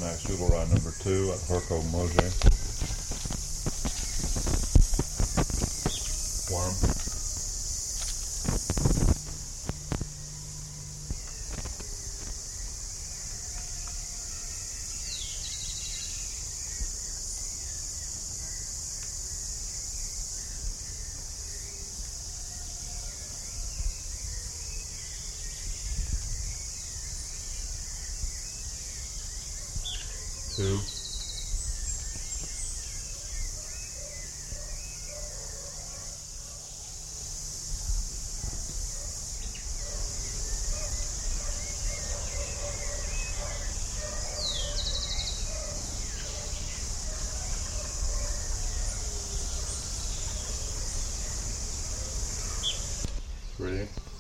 Max Doodle Ride number 2 at Herco Moje. One. Two. Three.